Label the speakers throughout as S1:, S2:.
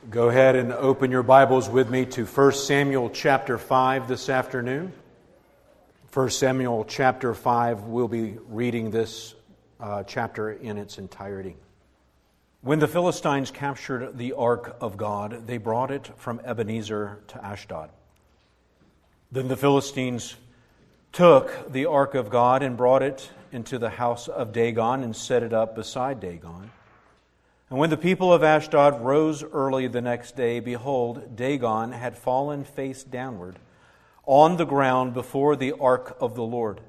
S1: Go ahead and open your Bibles with me to 1 Samuel chapter 5 this afternoon. 1 Samuel chapter 5, we'll be reading this chapter in its entirety. When the Philistines captured the ark of God, they brought it from Ebenezer to Ashdod. Then the Philistines took the ark of God and brought it into the house of Dagon and set it up beside Dagon. And when the people of Ashdod rose early the next day, behold, Dagon had fallen face downward on the ground before the ark of the Lord.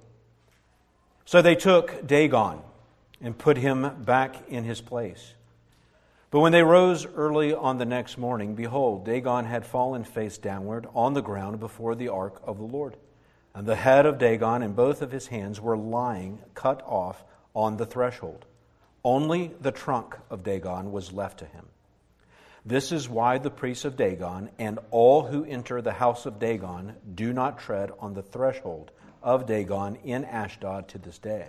S1: So they took Dagon and put him back in his place. But when they rose early on the next morning, behold, Dagon had fallen face downward on the ground before the ark of the Lord. And the head of Dagon and both of his hands were lying cut off on the threshold. Only the trunk of Dagon was left to him. This is why the priests of Dagon and all who enter the house of Dagon do not tread on the threshold of Dagon in Ashdod to this day.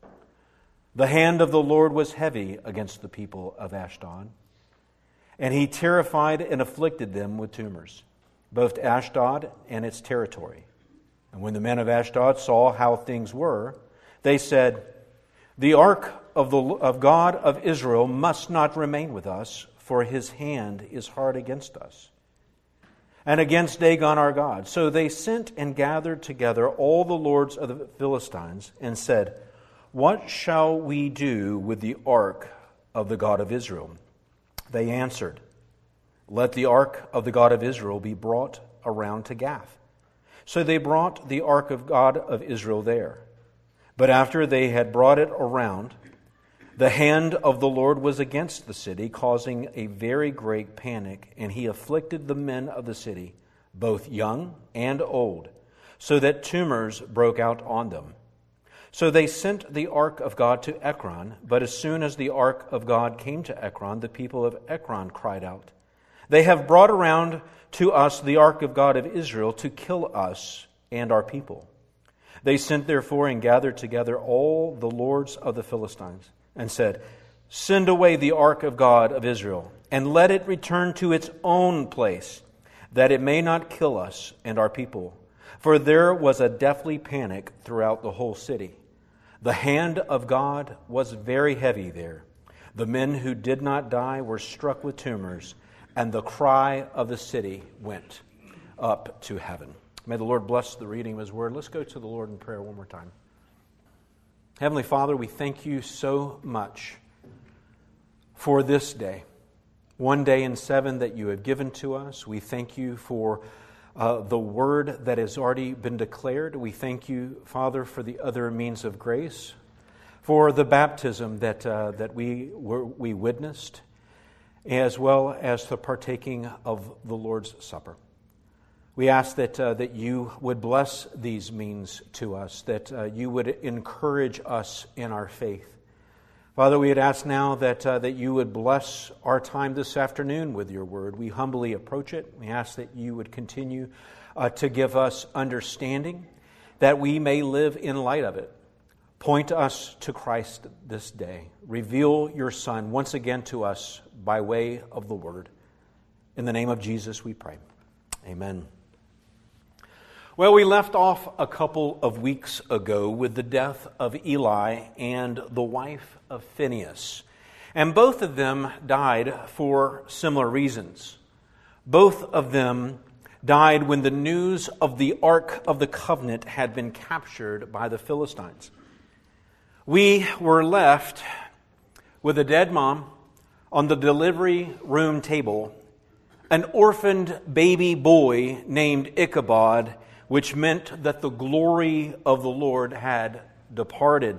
S1: The hand of the Lord was heavy against the people of Ashdod, and he terrified and afflicted them with tumors, both Ashdod and its territory. And when the men of Ashdod saw how things were, they said, "The ark of God of Israel must not remain with us, for his hand is hard against us and against Dagon our God." So they sent and gathered together all the lords of the Philistines and said, "What shall we do with the ark of the God of Israel?" They answered, "Let the ark of the God of Israel be brought around to Gath." So they brought the ark of God of Israel there. But after they had brought it around, the hand of the Lord was against the city, causing a very great panic, and he afflicted the men of the city, both young and old, so that tumors broke out on them. So they sent the ark of God to Ekron, but as soon as the ark of God came to Ekron, the people of Ekron cried out, "They have brought around to us the ark of God of Israel to kill us and our people." They sent therefore and gathered together all the lords of the Philistines and said, "Send away the ark of God of Israel, and let it return to its own place, that it may not kill us and our people." For there was a deathly panic throughout the whole city. The hand of God was very heavy there. The men who did not die were struck with tumors, and the cry of the city went up to heaven. May the Lord bless the reading of His Word. Let's go to the Lord in prayer one more time. Heavenly Father, we thank You so much for this day, one day in 7 that You have given to us. We thank You for the Word that has already been declared. We thank You, Father, for the other means of grace, for the baptism that we witnessed, as well as the partaking of the Lord's Supper. We ask that You would bless these means to us, that You would encourage us in our faith. Father, we would ask now that You would bless our time this afternoon with Your Word. We humbly approach it. We ask that You would continue to give us understanding, that we may live in light of it. Point us to Christ this day. Reveal Your Son once again to us by way of the Word. In the name of Jesus we pray. Amen. Well, we left off a couple of weeks ago with the death of Eli and the wife of Phinehas. And both of them died for similar reasons. Both of them died when the news of the Ark of the Covenant had been captured by the Philistines. We were left with a dead mom on the delivery room table, an orphaned baby boy named Ichabod, which meant that the glory of the Lord had departed.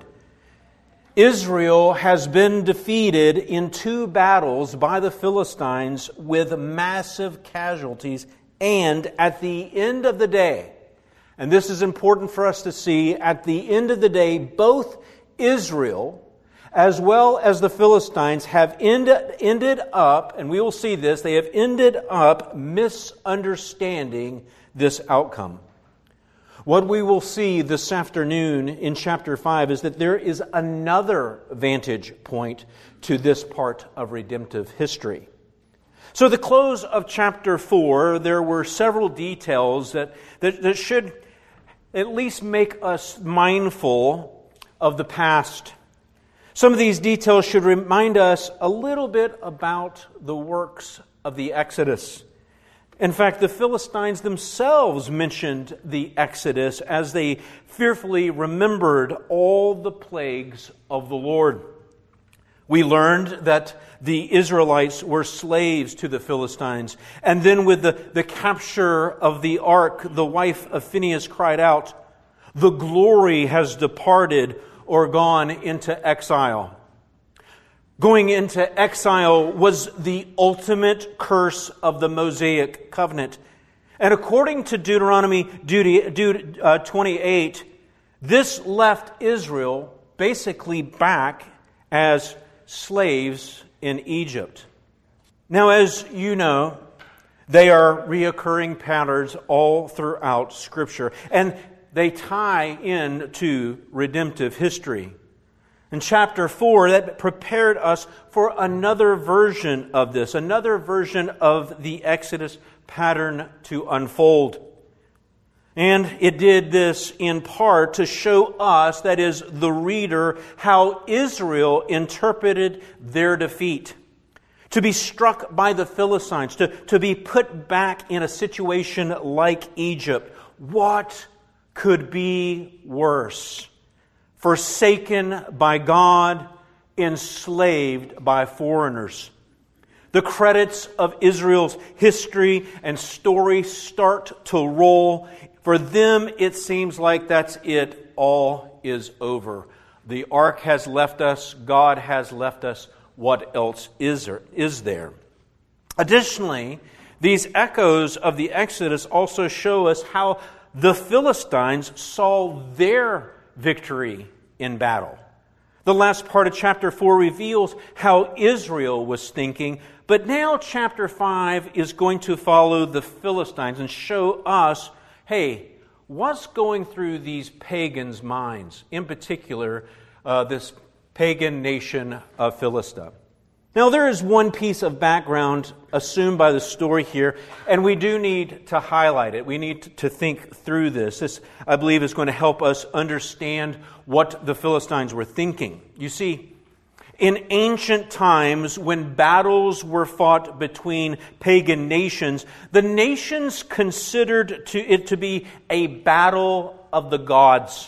S1: Israel has been defeated in 2 battles by the Philistines with massive casualties, and at the end of the day, and this is important for us to see, at the end of the day, both Israel as well as the Philistines have ended up, and we will see this, they have ended up misunderstanding this outcome. What we will see this afternoon in chapter 5 is that there is another vantage point to this part of redemptive history. So the close of chapter 4, there were several details that should at least make us mindful of the past. Some of these details should remind us a little bit about the works of the Exodus. In fact, the Philistines themselves mentioned the Exodus as they fearfully remembered all the plagues of the Lord. We learned that the Israelites were slaves to the Philistines. And then with the capture of the ark, the wife of Phinehas cried out, "The glory has departed or gone into exile." Going into exile was the ultimate curse of the Mosaic covenant. And according to Deuteronomy 28, this left Israel basically back as slaves in Egypt. Now, as you know, they are reoccurring patterns all throughout Scripture, and they tie into redemptive history. In chapter 4, that prepared us for another version of this, another version of the Exodus pattern to unfold. And it did this in part to show us, that is, the reader, how Israel interpreted their defeat. To be struck by the Philistines, to be put back in a situation like Egypt. What could be worse? Forsaken by God, enslaved by foreigners. The credits of Israel's history and story start to roll. For them, it seems like that's it. All is over. The ark has left us. God has left us. What else is there? Additionally, these echoes of the Exodus also show us how the Philistines saw their victory in battle. The last part of chapter 4 reveals how Israel was thinking, but now chapter 5 is going to follow the Philistines and show us, hey, what's going through these pagans' minds, in particular, this pagan nation of Philistia. Now, there is one piece of background assumed by the story here, and we do need to highlight it. We need to think through this. This, I believe, is going to help us understand what the Philistines were thinking. You see, in ancient times, when battles were fought between pagan nations, the nations considered it to be a battle of the gods.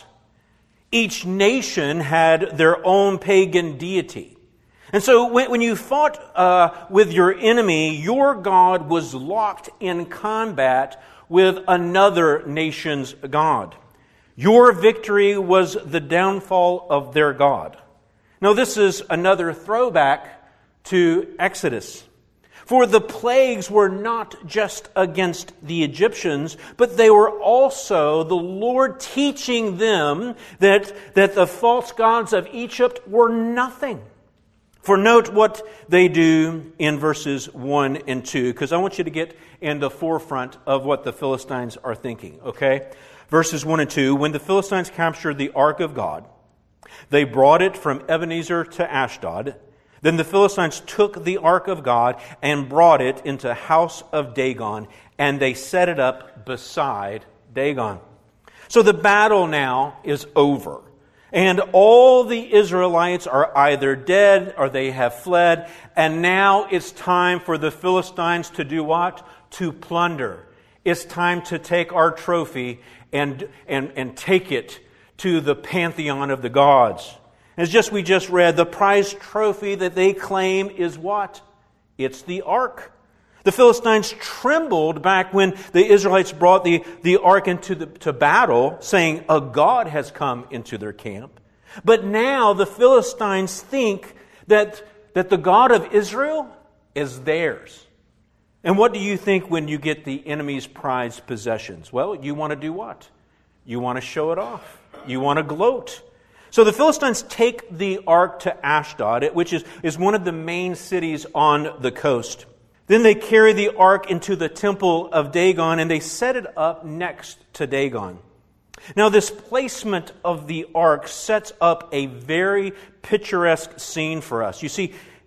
S1: Each nation had their own pagan deity. And so when you fought with your enemy, your God was locked in combat with another nation's God. Your victory was the downfall of their God. Now, this is another throwback to Exodus. For the plagues were not just against the Egyptians, but they were also the Lord teaching them that the false gods of Egypt were nothing. For note what they do in verses 1 and 2, because I want you to get in the forefront of what the Philistines are thinking, okay? Verses 1 and 2, when the Philistines captured the ark of God, they brought it from Ebenezer to Ashdod. Then the Philistines took the ark of God and brought it into the house of Dagon, and they set it up beside Dagon. So the battle now is over. And all the Israelites are either dead or they have fled. And now it's time for the Philistines to do what? To plunder. It's time to take our trophy and take it to the pantheon of the gods. As we just read, the prize trophy that they claim is what? It's the ark. The Philistines trembled back when the Israelites brought the ark to battle, saying a god has come into their camp. But now the Philistines think that the God of Israel is theirs. And what do you think when you get the enemy's prized possessions? Well, you want to do what? You want to show it off. You want to gloat. So the Philistines take the ark to Ashdod, which is one of the main cities on the coast. Then they carry the ark into the temple of Dagon, and they set it up next to Dagon. Now, this placement of the ark sets up a very picturesque scene for us. You see,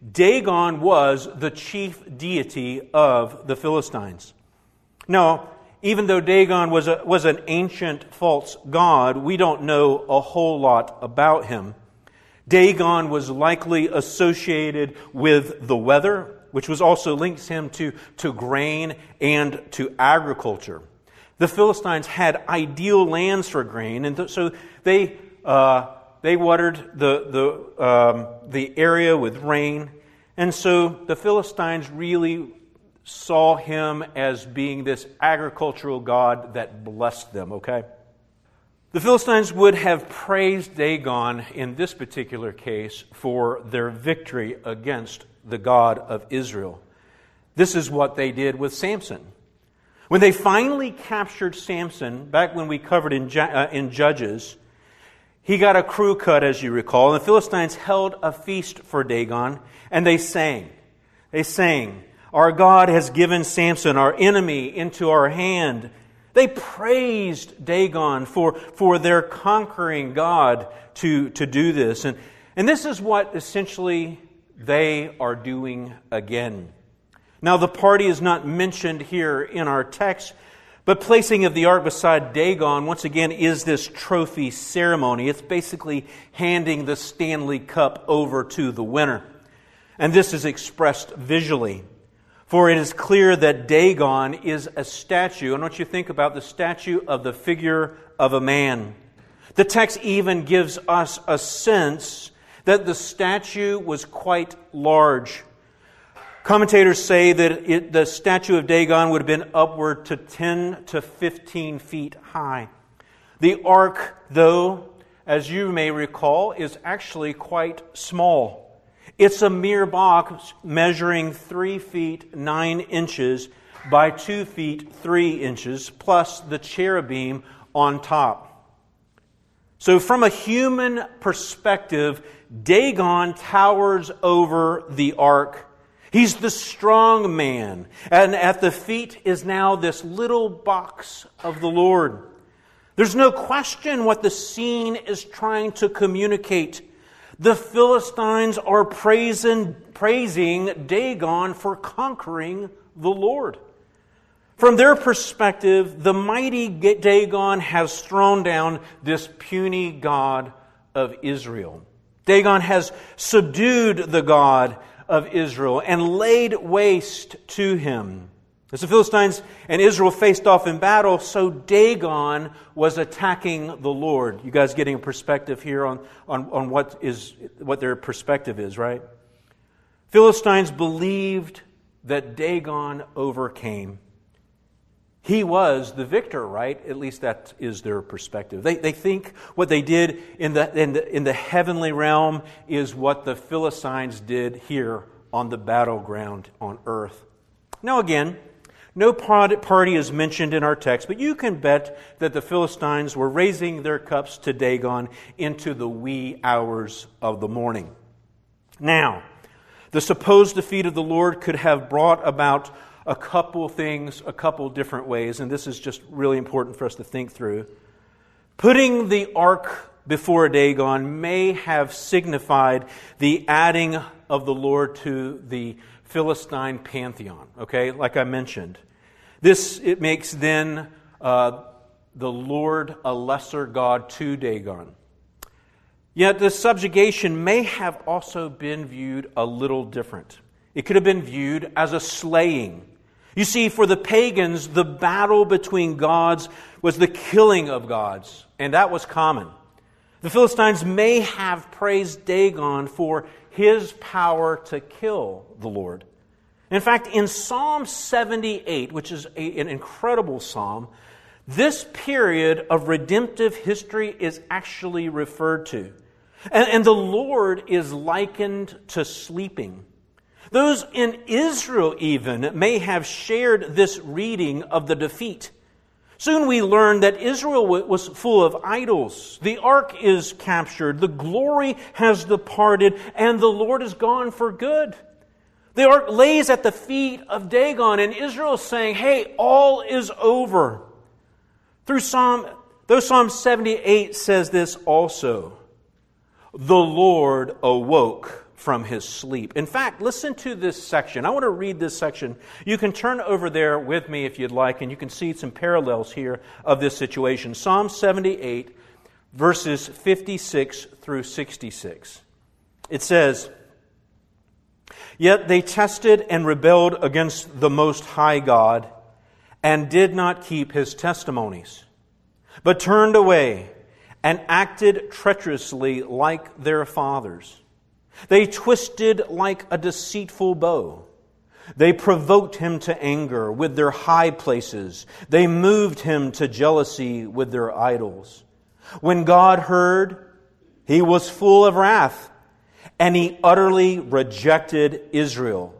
S1: Dagon was the chief deity of the Philistines. Now, even though Dagon was an ancient false god, we don't know a whole lot about him. Dagon was likely associated with the weather, which was also links him to grain and to agriculture. The Philistines had ideal lands for grain, and so they watered the area with rain, and so the Philistines really saw him as being this agricultural god that blessed them, okay? The Philistines would have praised Dagon in this particular case for their victory against the God of Israel. This is what they did with Samson. When they finally captured Samson, back when we covered in Judges, he got a crew cut, as you recall, and the Philistines held a feast for Dagon, and they sang. They sang, "Our God has given Samson, our enemy, into our hand." They praised Dagon for their conquering God to do this. And this is what essentially they are doing again. Now, the party is not mentioned here in our text, but placing of the ark beside Dagon, once again, is this trophy ceremony. It's basically handing the Stanley Cup over to the winner. And this is expressed visually. For it is clear that Dagon is a statue. And what you think about the statue of the figure of a man. The text even gives us a sense that the statue was quite large. Commentators say that the statue of Dagon would have been upward to 10 to 15 feet high. The ark, though, as you may recall, is actually quite small. It's a mere box measuring 3 feet 9 inches by 2 feet 3 inches, plus the cherubim on top. So from a human perspective, Dagon towers over the ark. He's the strong man. And at the feet is now this little box of the Lord. There's no question what the scene is trying to communicate. The Philistines are praising Dagon for conquering the Lord. From their perspective, the mighty Dagon has thrown down this puny God of Israel. Dagon has subdued the God of Israel and laid waste to him. As the Philistines and Israel faced off in battle, so Dagon was attacking the Lord. You guys getting a perspective here on what their perspective is, right? Philistines believed that Dagon overcame. He was the victor, right? At least that is their perspective. They think what they did in the heavenly realm is what the Philistines did here on the battleground on earth. Now again, no party is mentioned in our text, but you can bet that the Philistines were raising their cups to Dagon into the wee hours of the morning. Now, the supposed defeat of the Lord could have brought about a couple things, a couple different ways, and this is just really important for us to think through. Putting the ark before Dagon may have signified the adding of the Lord to the Philistine pantheon, okay, like I mentioned. It makes then the Lord a lesser god to Dagon. Yet the subjugation may have also been viewed a little different. It could have been viewed as a slaying. You see, for the pagans, the battle between gods was the killing of gods, and that was common. The Philistines may have praised Dagon for his power to kill the Lord. In fact, in Psalm 78, which is an incredible psalm, this period of redemptive history is actually referred to. And the Lord is likened to sleeping. Those in Israel even may have shared this reading of the defeat. Soon we learn that Israel was full of idols. The ark is captured, the glory has departed, and the Lord is gone for good. The ark lays at the feet of Dagon, and Israel is saying, hey, all is over. Though Psalm 78 says this also, the Lord awoke from his sleep. In fact, listen to this section. I want to read this section. You can turn over there with me if you'd like, and you can see some parallels here of this situation. Psalm 78, verses 56 through 66. It says, "Yet they tested and rebelled against the Most High God, and did not keep His testimonies, but turned away and acted treacherously like their fathers. They twisted like a deceitful bow. They provoked Him to anger with their high places. They moved Him to jealousy with their idols. When God heard, He was full of wrath, and He utterly rejected Israel.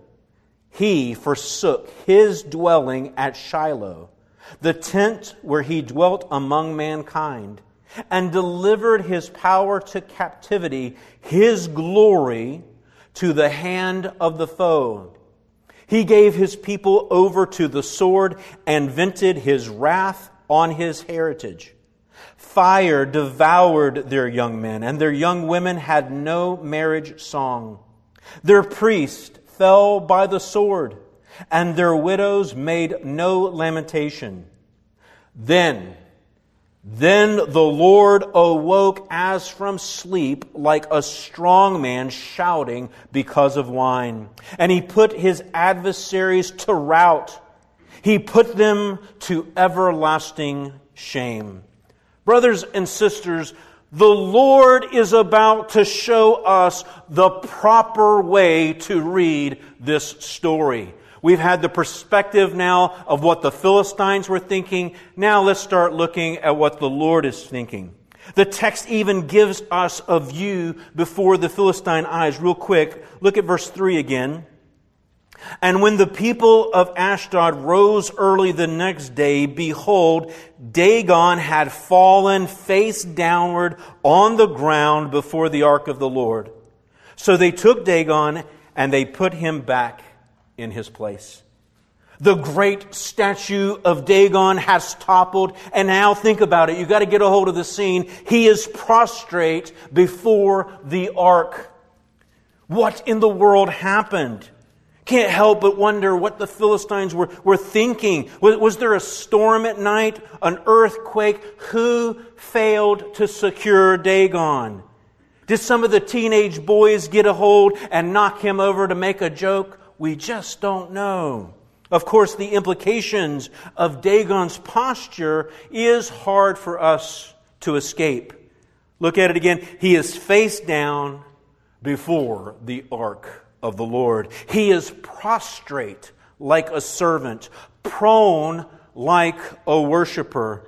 S1: He forsook His dwelling at Shiloh, the tent where He dwelt among mankind, and delivered His power to captivity, His glory to the hand of the foe. He gave His people over to the sword and vented His wrath on His heritage. Fire devoured their young men, and their young women had no marriage song. Their priests fell by the sword, and their widows made no lamentation. Then the Lord awoke as from sleep, like a strong man shouting because of wine. And He put His adversaries to rout. He put them to everlasting shame." Brothers and sisters, the Lord is about to show us the proper way to read this story. We've had the perspective now of what the Philistines were thinking. Now let's start looking at what the Lord is thinking. The text even gives us a view before the Philistine eyes. Real quick, look at verse 3 again. "And when the people of Ashdod rose early the next day, behold, Dagon had fallen face downward on the ground before the ark of the Lord. So they took Dagon and they put him back in his place." The great statue of Dagon has toppled, and now think about it. You've got to get a hold of the scene. He is prostrate before the ark. What in the world happened? Can't help but wonder what the Philistines were thinking. Was there a storm at night? An earthquake? Who failed to secure Dagon? Did some of the teenage boys get a hold and knock him over to make a joke? We just don't know. Of course, the implications of Dagon's posture is hard for us to escape. Look at it again. He is face down before the ark of the Lord. He is prostrate like a servant, prone like a worshiper.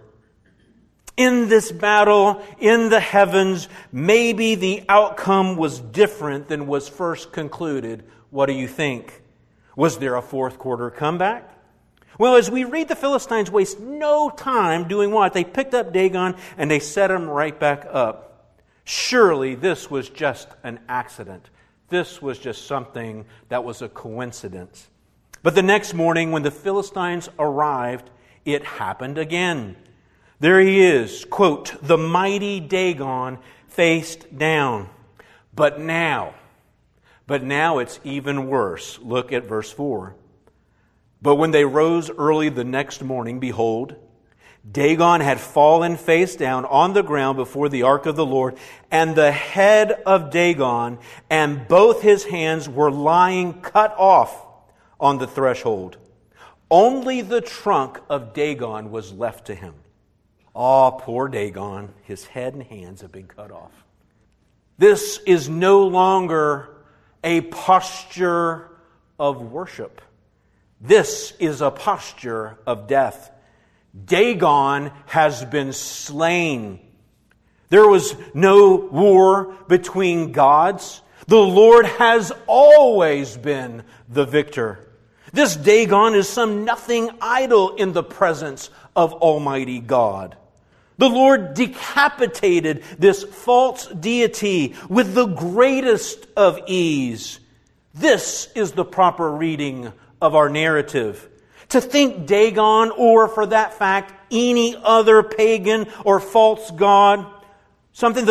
S1: In this battle, in the heavens, maybe the outcome was different than was first concluded. What do you think? Was there a fourth quarter comeback? Well, as we read, the Philistines waste no time doing what? They picked up Dagon and they set him right back up. Surely this was just an accident. This was just something that was a coincidence. But the next morning, when the Philistines arrived, it happened again. There he is, quote, "the mighty Dagon faced down." But now it's even worse. Look at verse 4. "But when they rose early the next morning, behold, Dagon had fallen face down on the ground before the ark of the Lord, and the head of Dagon and both his hands were lying cut off on the threshold. Only the trunk of Dagon was left to him." Oh, poor Dagon. His head and hands have been cut off. This is no longer a posture of worship. This is a posture of death. Dagon has been slain. There was no war between gods. The Lord has always been the victor. This Dagon is some nothing idol in the presence of Almighty God. The Lord decapitated this false deity with the greatest of ease. This is the proper reading of our narrative. To think Dagon, or for that fact, any other pagan or false god, something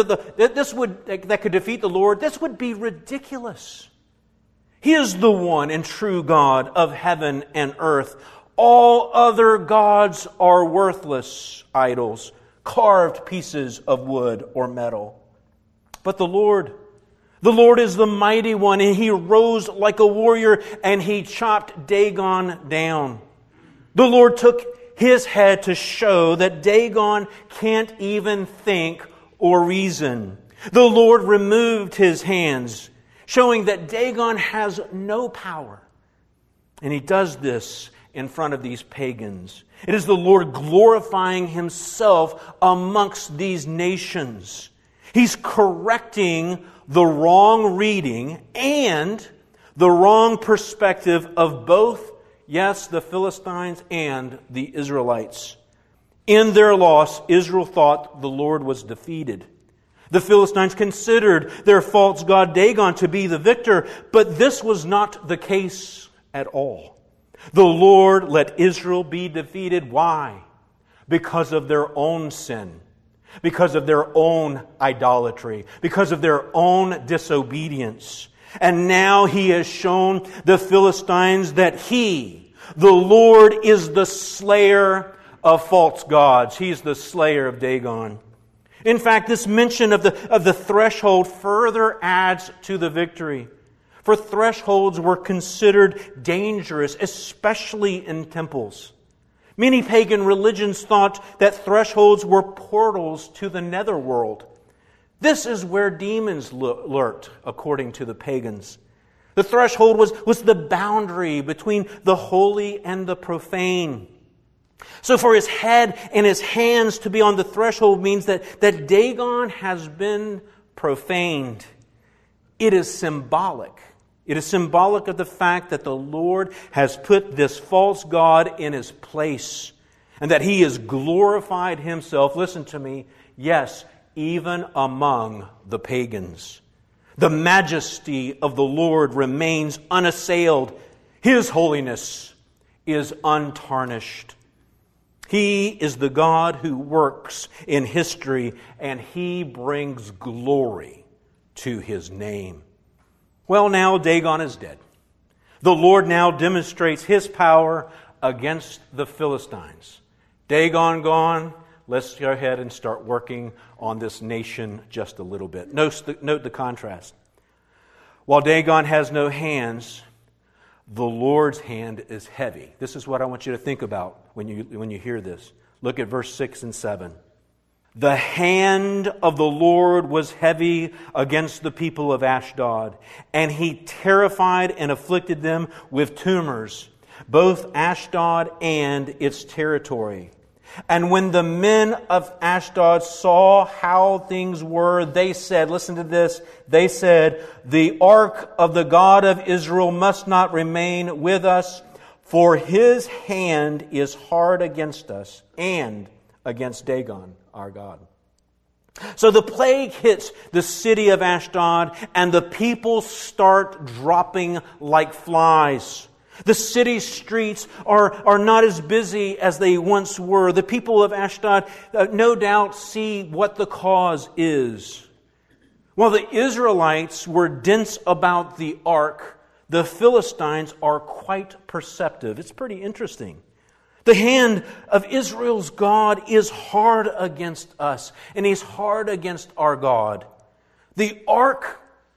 S1: that could defeat the Lord, this would be ridiculous. He is the one and true God of heaven and earth. All other gods are worthless idols, carved pieces of wood or metal. But the Lord is the mighty one, and He rose like a warrior, and He chopped Dagon down. The Lord took His head to show that Dagon can't even think or reason. The Lord removed His hands, showing that Dagon has no power. And He does this in front of these pagans. It is the Lord glorifying Himself amongst these nations. He's correcting the wrong reading and the wrong perspective of both, yes, the Philistines and the Israelites. In their loss, Israel thought the Lord was defeated. The Philistines considered their false god Dagon to be the victor, but this was not the case at all. The Lord let Israel be defeated. Why? Because of their own sin, because of their own idolatry, because of their own disobedience. And now He has shown the Philistines that He, the Lord, is the slayer of false gods. He's the slayer of Dagon. In fact, this mention of the threshold further adds to the victory. For thresholds were considered dangerous, especially in temples. Many pagan religions thought that thresholds were portals to the netherworld. This is where demons lurked, according to the pagans. The threshold was the boundary between the holy and the profane. So for his head and his hands to be on the threshold means that Dagon has been profaned. It is symbolic. It is symbolic of the fact that the Lord has put this false god in his place and that He has glorified Himself, listen to me, yes, even among the pagans. The majesty of the Lord remains unassailed. His holiness is untarnished. He is the God who works in history, and He brings glory to His name. Well, now Dagon is dead. The Lord now demonstrates His power against the Philistines. Dagon gone. Let's go ahead and start working on this nation just a little bit. Note the contrast. While Dagon has no hands, the Lord's hand is heavy. This is what I want you to think about when you hear this. Look at verse 6 and 7. The hand of the Lord was heavy against the people of Ashdod, and He terrified and afflicted them with tumors, both Ashdod and its territory. And when the men of Ashdod saw how things were, they said, listen to this, they said, the ark of the God of Israel must not remain with us, for His hand is hard against us and against Dagon, our God. So the plague hits the city of Ashdod, and the people start dropping like flies. The city streets are not as busy as they once were. The people of Ashdod no doubt see what the cause is. While the Israelites were dense about the ark, the Philistines are quite perceptive. It's pretty interesting. The hand of Israel's God is hard against us, and He's hard against our God. The ark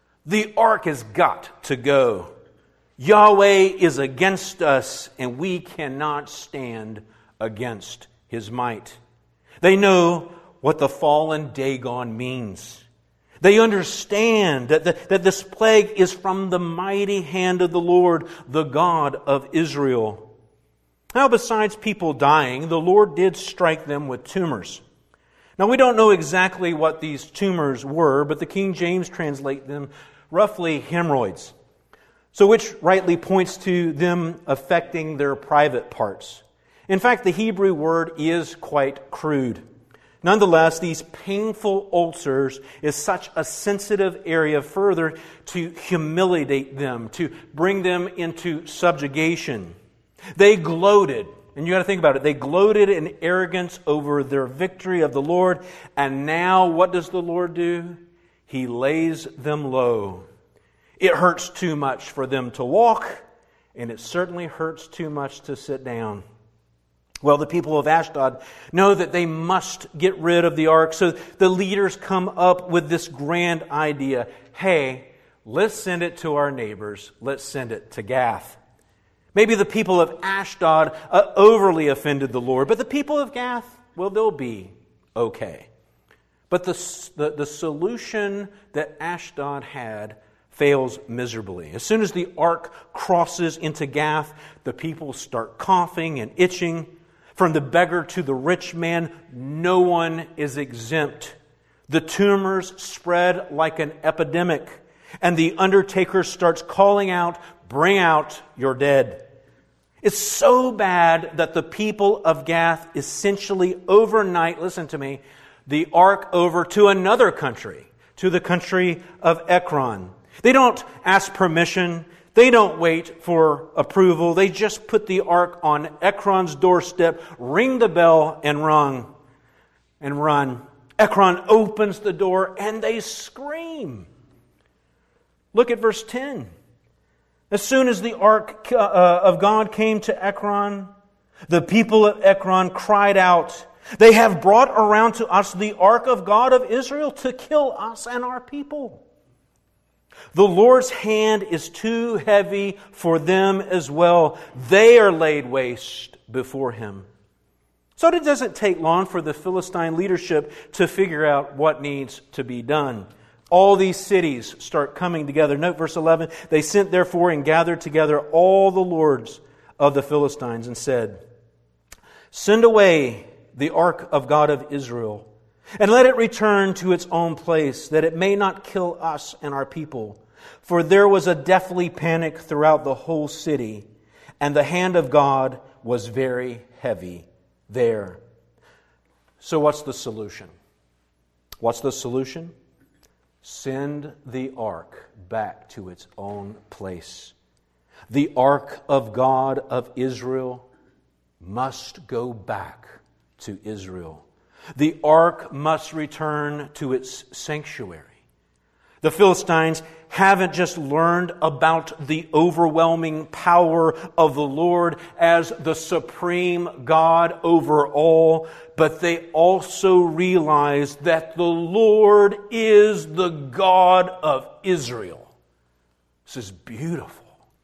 S1: has got to go. Yahweh is against us, and we cannot stand against His might. They know what the fallen Dagon means. They understand that this plague is from the mighty hand of the Lord, the God of Israel. Now, besides people dying, the Lord did strike them with tumors. Now, we don't know exactly what these tumors were, but the King James translate them roughly hemorrhoids. So which rightly points to them affecting their private parts. In fact, the Hebrew word is quite crude. Nonetheless, these painful ulcers is such a sensitive area further to humiliate them, to bring them into subjugation. They gloated And you got to think about it. They gloated in arrogance over their victory of the Lord. And now what does the Lord do? He lays them low. It hurts too much for them to walk, and it certainly hurts too much to sit down. Well, the people of Ashdod know that they must get rid of the ark, so the leaders come up with this grand idea. Hey, let's send it to our neighbors. Let's send it to Gath. Maybe the people of Ashdod overly offended the Lord, but the people of Gath, well, they'll be okay. But the solution that Ashdod had fails miserably. As soon as the ark crosses into Gath, the people start coughing and itching. From the beggar to the rich man, no one is exempt. The tumors spread like an epidemic, and the undertaker starts calling out, "Bring out your dead." It's so bad that the people of Gath essentially overnight, listen to me, the ark over to another country, to the country of Ekron. They don't ask permission. They don't wait for approval. They just put the ark on Ekron's doorstep, ring the bell, and run. Ekron opens the door, and they scream. Look at verse 10. As soon as the ark of God came to Ekron, the people of Ekron cried out, "They have brought around to us the ark of God of Israel to kill us and our people." The Lord's hand is too heavy for them as well. They are laid waste before Him. So it doesn't take long for the Philistine leadership to figure out what needs to be done. All these cities start coming together. Note verse 11. They sent therefore and gathered together all the lords of the Philistines and said, "Send away the ark of God of Israel, and let it return to its own place, that it may not kill us and our people. For there was a deathly panic throughout the whole city, and the hand of God was very heavy there." So what's the solution? What's the solution? Send the ark back to its own place. The ark of God of Israel must go back to Israel. The ark must return to its sanctuary. The Philistines haven't just learned about the overwhelming power of the Lord as the supreme God over all, but they also realize that the Lord is the God of Israel. This is beautiful.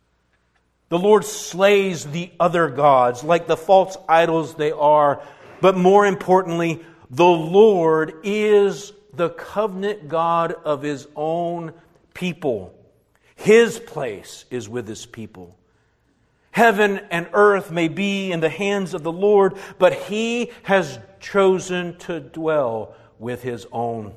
S1: The Lord slays the other gods, like the false idols they are, but more importantly, the Lord is the covenant God of His own people. His place is with His people. Heaven and earth may be in the hands of the Lord, but He has chosen to dwell with His own.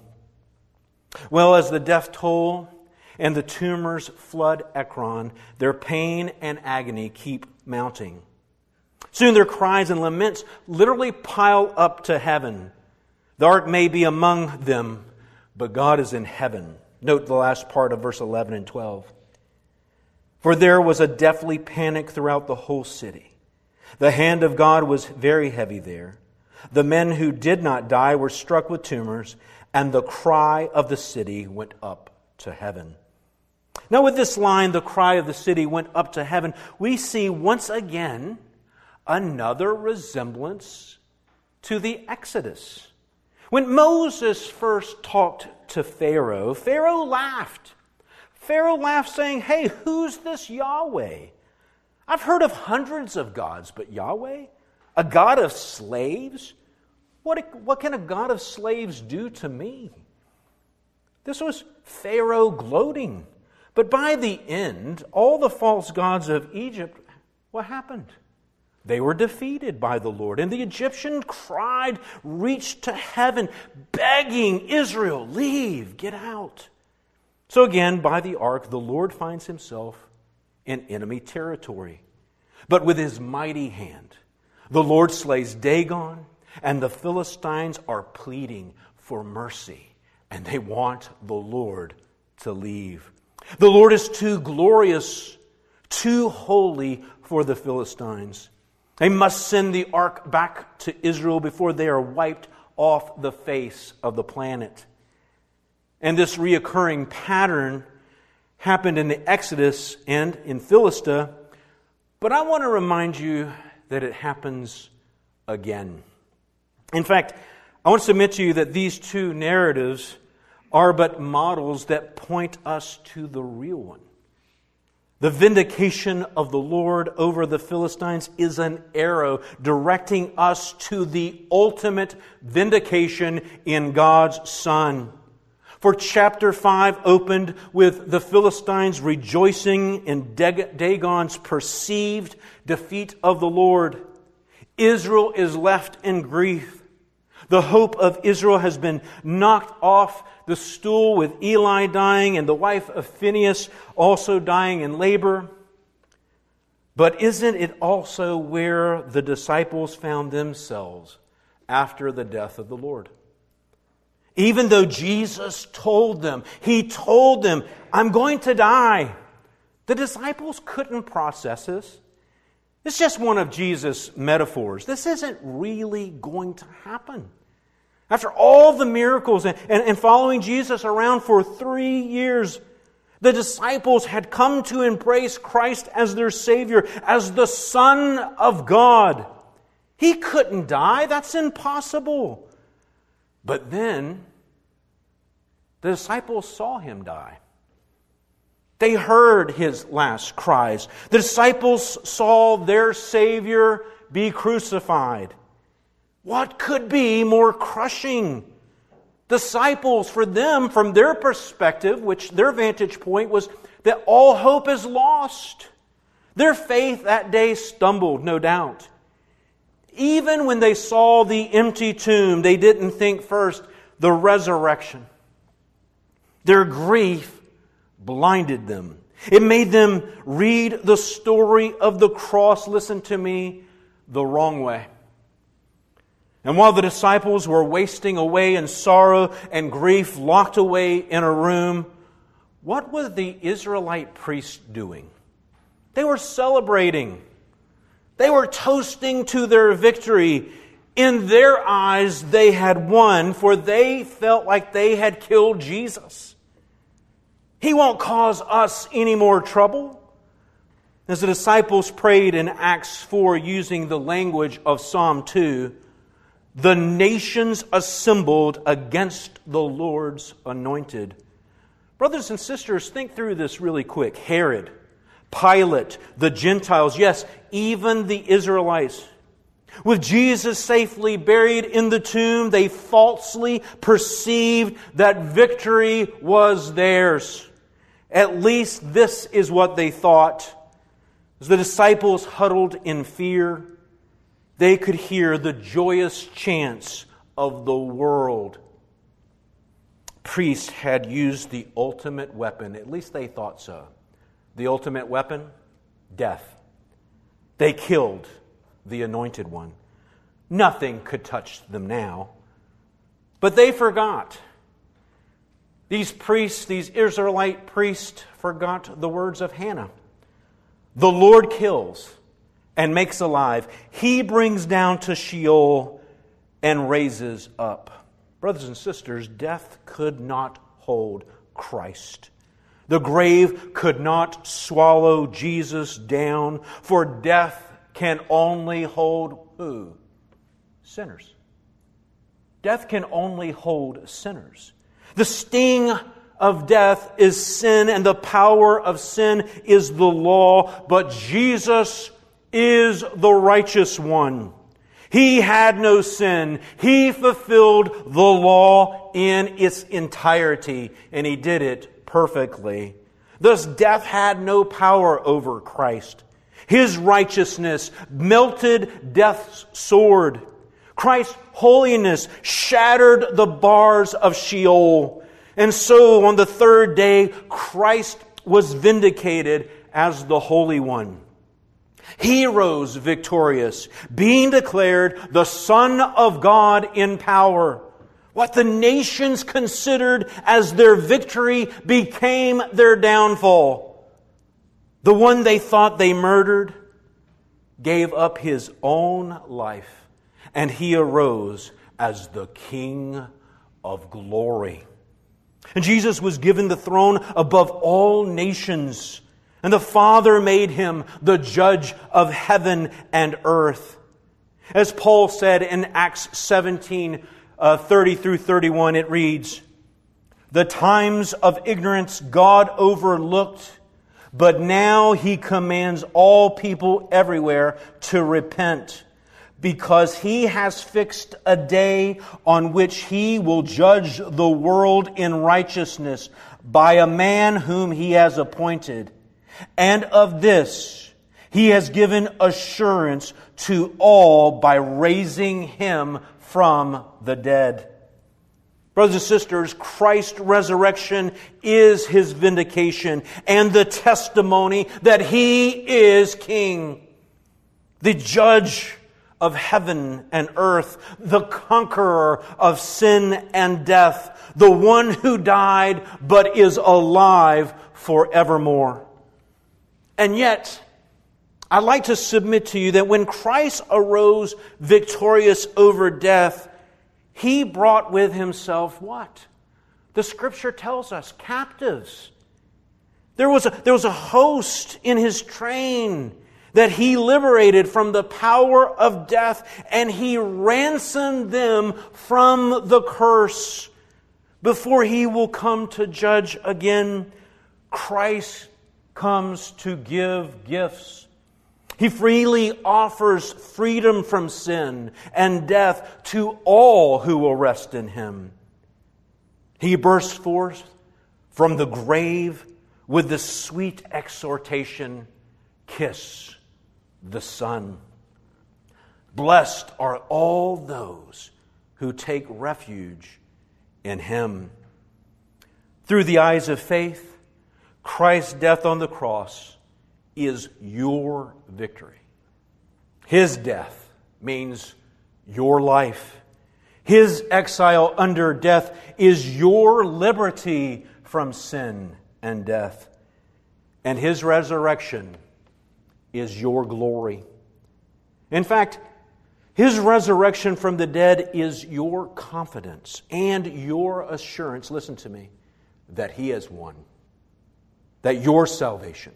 S1: Well, as the death toll and the tumors flood Ekron, their pain and agony keep mounting. Soon their cries and laments literally pile up to heaven. The ark may be among them, but God is in heaven. Note the last part of verse 11 and 12. For there was a deathly panic throughout the whole city. The hand of God was very heavy there. The men who did not die were struck with tumors, and the cry of the city went up to heaven. Now with this line, the cry of the city went up to heaven, we see once again another resemblance to the Exodus. When Moses first talked to Pharaoh, Pharaoh laughed. Pharaoh laughed saying, "Hey, who's this Yahweh? I've heard of hundreds of gods, but Yahweh? A God of slaves? What can a God of slaves do to me?" This was Pharaoh gloating. But by the end, all the false gods of Egypt, what happened? They were defeated by the Lord. And the Egyptian cried, reached to heaven, begging Israel, leave, get out. So again, by the ark, the Lord finds Himself in enemy territory. But with His mighty hand, the Lord slays Dagon, and the Philistines are pleading for mercy. And they want the Lord to leave. The Lord is too glorious, too holy for the Philistines. They must send the ark back to Israel before they are wiped off the face of the planet. And this reoccurring pattern happened in the Exodus and in Philistia, but I want to remind you that it happens again. In fact, I want to submit to you that these two narratives are but models that point us to the real one. The vindication of the Lord over the Philistines is an arrow directing us to the ultimate vindication in God's Son. For chapter 5 opened with the Philistines rejoicing in Dagon's perceived defeat of the Lord. Israel is left in grief. The hope of Israel has been knocked off the stool with Eli dying and the wife of Phinehas also dying in labor. But isn't it also where the disciples found themselves after the death of the Lord? Even though Jesus told them, He told them, I'm going to die, the disciples couldn't process this. It's just one of Jesus' metaphors. This isn't really going to happen. After all the miracles and following Jesus around for 3 years, the disciples had come to embrace Christ as their Savior, as the Son of God. He couldn't die. That's impossible. But then, the disciples saw Him die. They heard His last cries. The disciples saw their Savior be crucified. What could be more crushing? Disciples, for them, from their perspective, which their vantage point was that all hope is lost. Their faith that day stumbled, no doubt. Even when they saw the empty tomb, they didn't think first the resurrection. Their grief blinded them. It made them read the story of the cross, listen to me, the wrong way. And while the disciples were wasting away in sorrow and grief, locked away in a room, what was the Israelite priests doing? They were celebrating. They were toasting to their victory. In their eyes, they had won, for they felt like they had killed Jesus. He won't cause us any more trouble. As the disciples prayed in Acts 4 using the language of Psalm 2, the nations assembled against the Lord's anointed. Brothers and sisters, think through this really quick. Herod, Pilate, the Gentiles, yes, even the Israelites. With Jesus safely buried in the tomb, they falsely perceived that victory was theirs. At least this is what they thought. As the disciples huddled in fear, they could hear the joyous chants of the world. Priests had used the ultimate weapon, at least they thought so. The ultimate weapon? Death. They killed the Anointed One. Nothing could touch them now. But they forgot. These priests, these Israelite priests, forgot the words of Hannah. The Lord kills and makes alive. He brings down to Sheol and raises up. Brothers and sisters, death could not hold Christ. The grave could not swallow Jesus down, for death can only hold who? Sinners. Death can only hold sinners. The sting of death is sin, and the power of sin is the law, but Jesus is the righteous one. He had no sin. He fulfilled the law in its entirety, and He did it perfectly. Thus, death had no power over Christ. His righteousness melted death's sword. Christ's holiness shattered the bars of Sheol. And so, on the third day, Christ was vindicated as the Holy One. He rose victorious, being declared the Son of God in power. What the nations considered as their victory became their downfall. The one they thought they murdered gave up His own life, and He arose as the King of glory. And Jesus was given the throne above all nations, and the Father made Him the judge of heaven and earth. As Paul said in Acts 17, 30 through 31, it reads, "The times of ignorance God overlooked, but now He commands all people everywhere to repent, because He has fixed a day on which He will judge the world in righteousness by a man whom He has appointed. And of this He has given assurance to all by raising Him from the dead." Brothers and sisters, Christ's resurrection is His vindication and the testimony that He is King, the judge of heaven and earth, the conqueror of sin and death, the one who died but is alive forevermore. And yet, I'd like to submit to you that when Christ arose victorious over death, He brought with Himself what? The Scripture tells us, captives. There was a host in His train that He liberated from the power of death, and He ransomed them from the curse. Before He will come to judge again, Christ comes to give gifts. He freely offers freedom from sin and death to all who will rest in Him. He bursts forth from the grave with the sweet exhortation, "Kiss the Son." Blessed are all those who take refuge in Him. Through the eyes of faith, Christ's death on the cross is your victory. His death means your life. His exile under death is your liberty from sin and death. And His resurrection is your glory. In fact, His resurrection from the dead is your confidence and your assurance, listen to me, that He has won. That your salvation,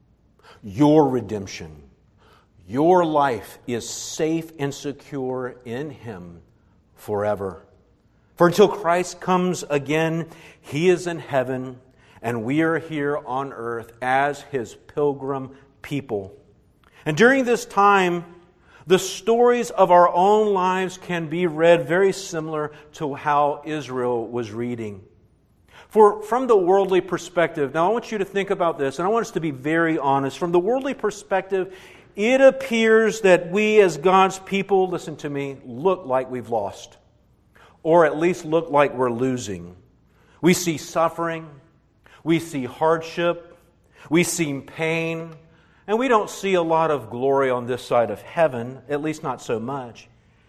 S1: your redemption, your life is safe and secure in Him forever. For until Christ comes again, He is in heaven, and we are here on earth as His pilgrim people. And during this time, the stories of our own lives can be read very similar to how Israel was reading. For from the worldly perspective, now I want you to think about this, and I want us to be very honest. From the worldly perspective, it appears that we as God's people, listen to me, look like we've lost. Or at least look like we're losing. We see suffering, we see hardship, we see pain, and we don't see a lot of glory on this side of heaven, at least not so much.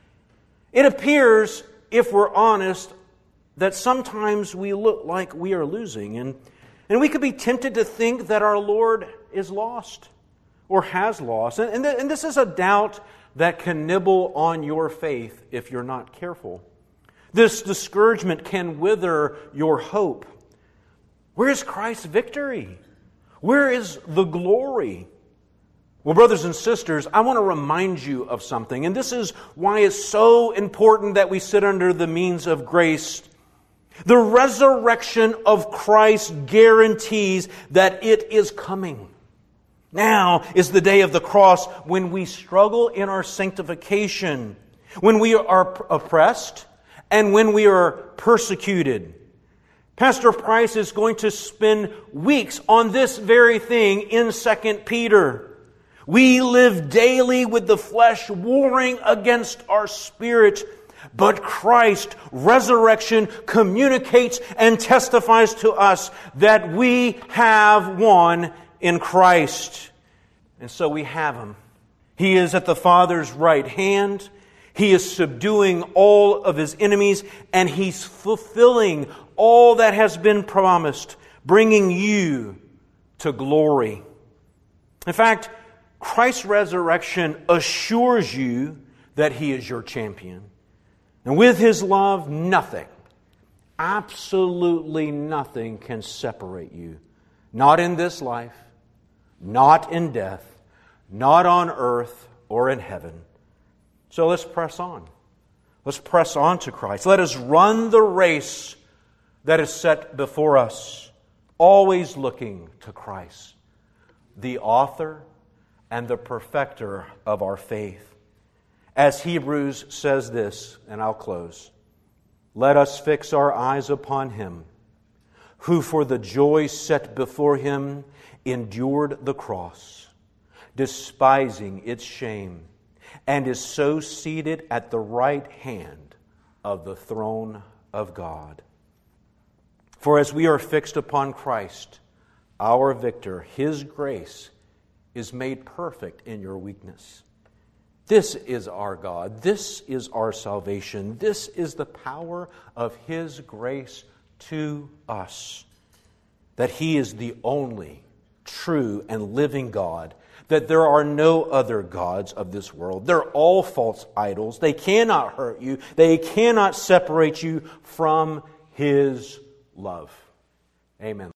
S1: It appears, if we're honest, that sometimes we look like we are losing. And we could be tempted to think that our Lord is lost or has lost. And this is a doubt that can nibble on your faith if you're not careful. This discouragement can wither your hope. Where is Christ's victory? Where is the glory? Well, brothers and sisters, I want to remind you of something. And this is why it's so important that we sit under the means of grace. The resurrection of Christ guarantees that it is coming. Now is the day of the cross when we struggle in our sanctification, when we are oppressed, and when we are persecuted. Pastor Price is going to spend weeks on this very thing in 2 Peter. We live daily with the flesh warring against our spirit. But Christ's resurrection communicates and testifies to us that we have won in Christ. And so we have Him. He is at the Father's right hand. He is subduing all of His enemies, and He's fulfilling all that has been promised, bringing you to glory. In fact, Christ's resurrection assures you that He is your champion. And with His love, nothing, absolutely nothing can separate you. Not in this life, not in death, not on earth or in heaven. So let's press on. Let's press on to Christ. Let us run the race that is set before us, always looking to Christ, the author and the perfecter of our faith. As Hebrews says this, and I'll close, let us fix our eyes upon Him, who for the joy set before Him endured the cross, despising its shame, and is so seated at the right hand of the throne of God. For as we are fixed upon Christ, our victor, His grace is made perfect in your weakness. This is our God. This is our salvation. This is the power of His grace to us. That He is the only true and living God. That there are no other gods of this world. They're all false idols. They cannot hurt you. They cannot separate you from His love. Amen.